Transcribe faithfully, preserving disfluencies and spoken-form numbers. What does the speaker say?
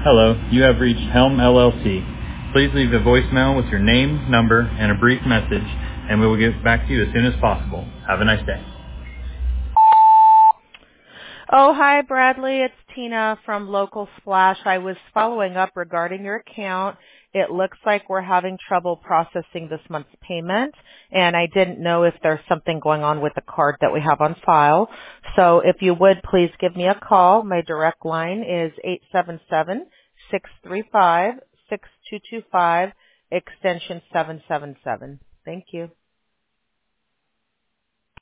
Hello, you have reached Helm L L C. Please leave a voicemail with your name, number, and a brief message, and we will get back to you as soon as possible. Have a nice day. Oh, hi, Bradley. It's Tina from Local Splash. I was following up regarding your account. It looks like we're having trouble processing this month's payment, and I didn't know if there's something going on with the card that we have on file. So if you would, please give me a call. My direct line is eight seven seven, six three five, six two two five, extension seven seven seven. Thank you.